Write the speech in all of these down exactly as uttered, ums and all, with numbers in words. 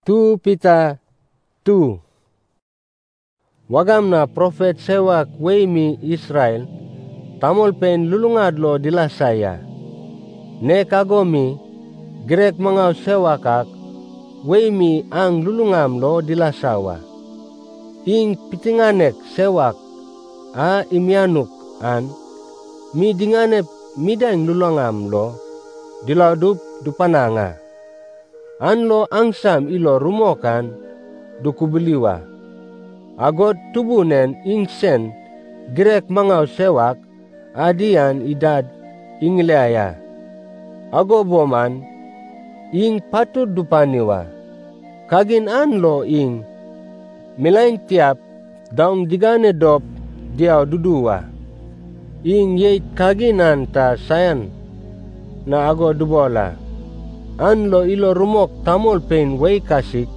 Tu Pita tu. Wagam na prophet sewak weimi Israel, tamol pen lulungad lo dilasaya. Ne kagomi, grek mangaw sewakak, weimi ang lulungam lo dilasawa. Ing pitinganek sewak, a imianuk an, mi dinganep midang lulungam lo, dilaudup dupananga. An lo angsam ilo rumokan, dukubeliwa. Agot tubunen ingsen, grek mangaw sewak, adian idad ingleaya. Ago boman, ing patut dupaniwa. Kagin an lo ing, milain tiap, daung digane dop, diaw duduwa. Ing yeit kaginan ta sayan, na ago dubola. An lo ilo rumok tamol pen way kasik,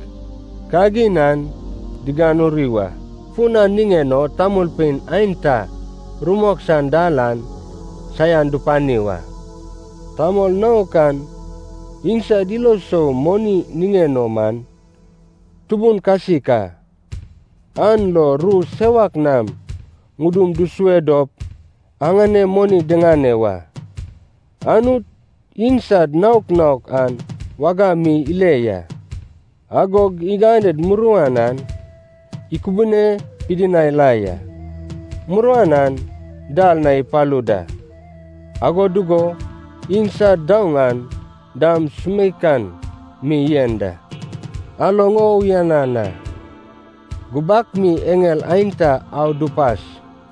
kaginan diganuriwa. Funa ningeno tamol pen ainta rumok sandalan sayan dupaniwa. Tamol naukan ingsa diloso moni ningeno man, tubun kasika. An lo ru sewak nam, ngudum duswedop, angane moni denganewa. Anut insad nauk-nauk an wagami ileya. Agog iganed muruanan, ikubune pidinay laya. Muruanan dal na ipaluda. Agodugo insad daungan dam sumikan mi yenda. Alongo uyanana. Gubak mi engel ainta au dupas.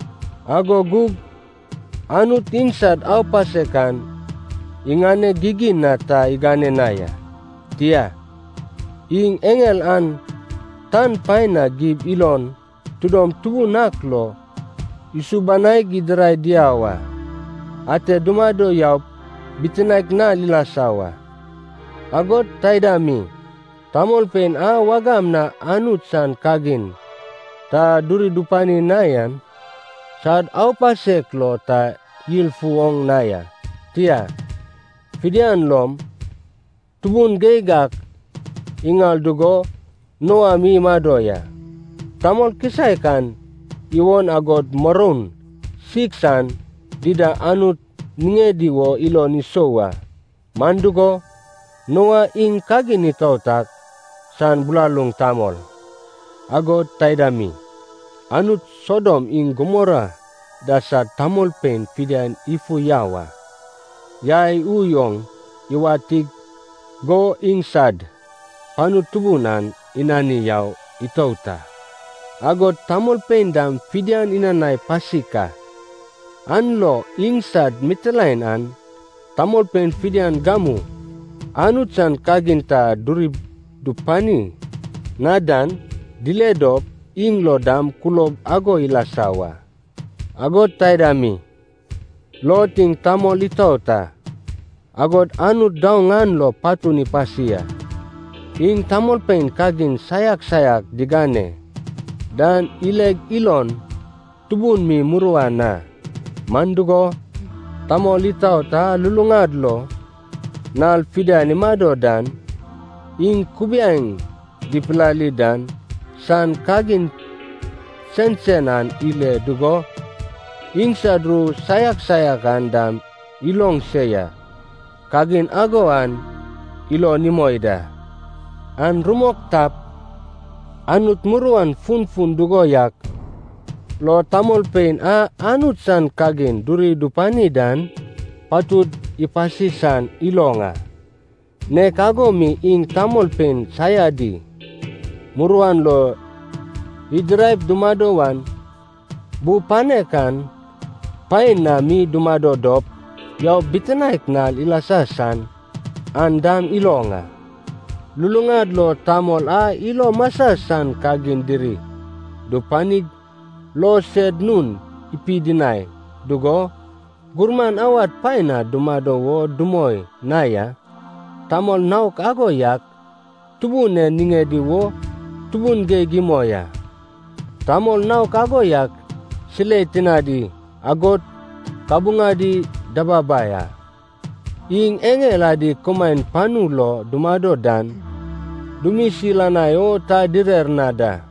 Agogug anut insad au pasekan, ingane gigin na ta igane naya. Tia, ing engel an tan paina gib ilon tudom tubu naklo isubanay gidray diawa. Ate dumado yaup bitinaik na lilasawa. Agot taydami, tamol pen a wagam na anut san kagin, ta duri dupani nayan, sad au paseklo ta yilfuong naya. Tia, fidian lom, tubun geigak, ingal dugo, noa mi madoya. Tamol kisaikan, iwon agot morun, siksan, dida anut ningediwo ilo nisowa. Mandugo, noa ing kagin itautak, san bulalung tamol. Agot taydami, anut Sodom ing Gomora, dasar tamol pen fidian ifu yawa. Yai uyong iwatig go insad panutubunan inani yaw itauta. Agot tamol pendam fidian inanay pasika. Anlo insad mitelain an tamol pen fidian gamu. Anut san kaginta durib dupani. Nadan diledop inglo dam kulob ago ilasawa. Agot taydami. Loting tamol itauta. Agot anut daungan lo patuni pasia. Ing tamol pen kagin sayak-sayak digane. Dan ileg ilon tubun mi muruana. Mandugo tamol itauta lulungad lo. Nal fidani madodan. Ing kubiang dipelalidan. San kagin sensenan ile dugo. Ingsadru sayak-sayakan dam ilong seya. Kagin agoan ilo nimoida. An rumok tap, anut muruan fun-fun dugoyak. Lo tamol pen a anut san kagin duri dupani dan patut ipasisan ilonga. Ne kagomi ing tamol pen sayadi. Muruan lo idrive dumadowan, bupanekan, pain na mi dumado dop, yaw bitinaik na ilasasan, andam ilonga. Lulungad lo tamol a ilo masasan kagin diri. Dupanig lo sed nun ipidinay. Dugo, gurman awat pain na dumado wo dumoy naya. Tamol nauk agoyak, tubune ningedi wo, tubun ge gimoya. Tamol nauk agoyak, sile tinadi, agot kabungadi dababaya. Ing engeladi kumain panulo dumado dan dumisilanayo ta direr nada.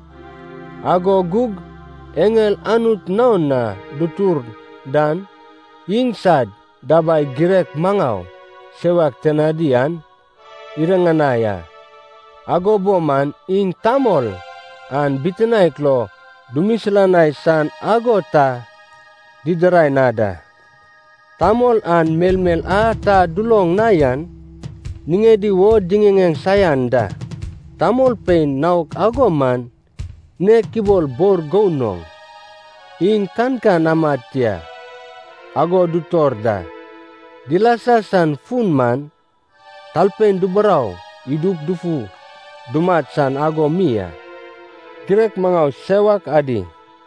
Ago gug engel anut naon na dutur dan ingsad dabai girek mangau sewak tenadian irenganaya. Ago boman ing tamol an bitenaik lo dumisilanay san ago ta dideray nada. Tamol an melmel a ta dulong nayan ningedi wo dingengeng sayanda. Tamol pain nauk ago man ne kibol bor gounong. Ing kanka namatia ago dutorda. Dilasasan fun man talpen duberau hidup dufu dumat san ago mia. Girek mangau sewak adi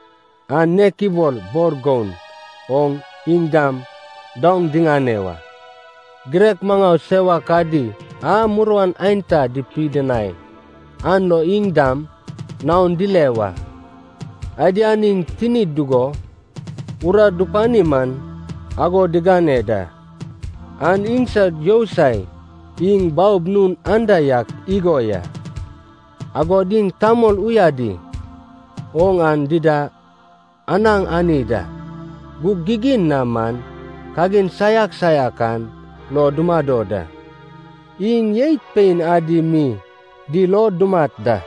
an ne kibol bor goun ong ingdam dong dinganewa. Girek mangau sewak adi a muruan ainta dipidenai an lo ingdam naon dilewa. Adi aning tinid dugo ura dupani man ago diganeda. An insad yosai ing baub nun andayak igoya. Ago ding tamol uyadi ong an dida anang anida. Gugigin naman kagin sayak-sayakan lo dumadoda. Ing yeit pain adi mi di lo dumatda.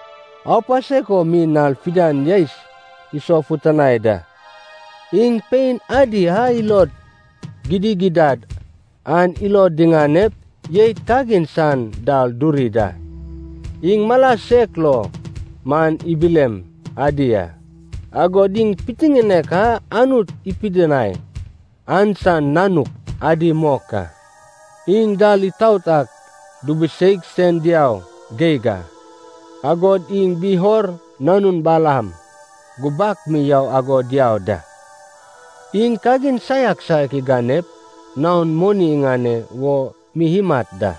Apa seko minal fidan yeis iso futanaida. Ing pain adi ha ilod gidi-gidad an ilod dinganep yeit kagin san dal durida. Ing malasek lo man ibilem adia. Ago ding pitingenek ha anut ipidenai an san nanuk adi moka. Ing dal itautak dubesek sen diaw geiga. Agod ing bihor nanun balam gubak miyaw agod diaw da. Ing kagin sayak sayak iganep naon moni ingane wo mihimat da.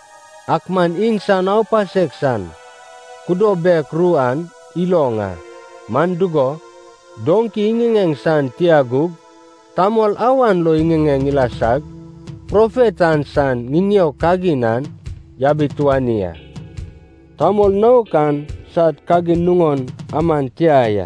Akman ing sanaw paseksan kudobek ruan ilonga. Mandugo dongki ingengeng san tiagug tamol awan lo ingengeng ilasag profetan san ninyo kaginan yabituania. Tamol naukan saat kagin nungon aman tiaya.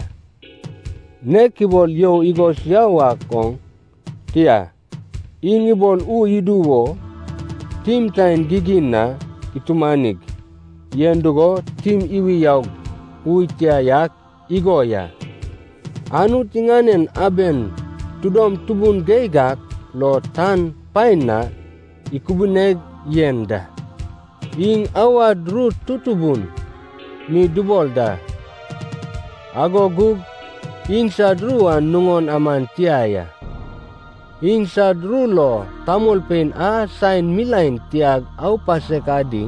Nekibol yo igos yawa kong tia. Ingibol u iduwo tim tain gigina itumanig. Yendugo tim iwi yaw u tiayak igoya. Anu tinganen aben tudom tubun geigak lo tan paina ikubuneg yenda. Ing awad ru tutubun mi dubolda. Ago gug ing sadruan nungon aman tiaya. Ing sadrulo tamol pen a sain milain tiag au pasekadi.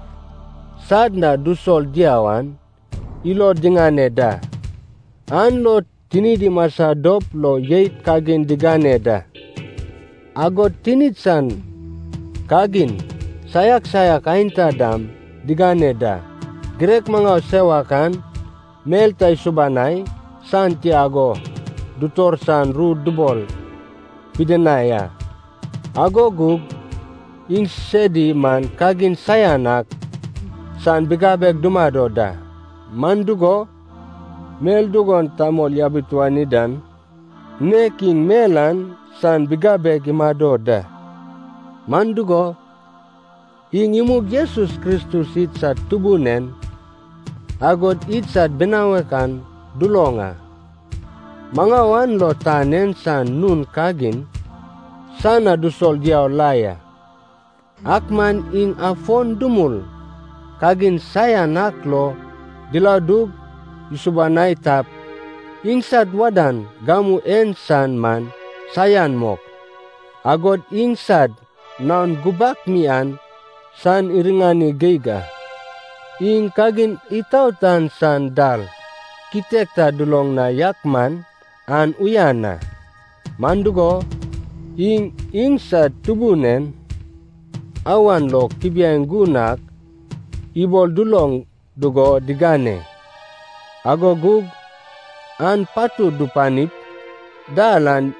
Sadna dusol diawan ilo dinganeda. An lo tinidi masa dop lo yeit kagin diganeda. Ago tinitsan kagin sayak-sayak ainta dam diganeda. Girek mangau sewakan meltai subanai Santiago dutor san ru dubol pidenaya. Ago gug ing sedi man kagin sayanak san bigabek dumadoda. Mandugo meldugon tamol yabituani dan neking melan san bigabek imadoda. Mandugo ing imug Yesus Kristus itsat tubunen agod itsat benawekan dulonga. Mangawan lo tanen san nun kagin sana dusol diaw laya. Akman ing afon dumul kagin sayanak lo diladug isubanay tap ingsad wadan gamu en san man sayan mok. Agod ingsad naon gubak mian san iringani geiga. Ing kagin itautan san dal kitekta dulong na yakman an uyana. Mandugo ing ingsad tubunen awan lo kibiyang gunak ibol dulong dugo digane. Agogug an patu dupanip dalan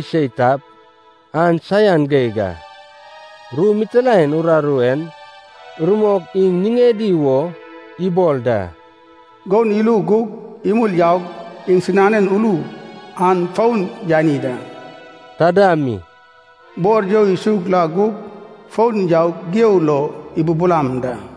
dibiseitap an sayan geiga. Rumitelain uraruen rumok ing ningedi wo ibolda. Gon ilu gug imul yaug ing sinanen ulu an faun janida. Tadami. Bor jo isuk la gug faun yaug geulo ibu bulamda.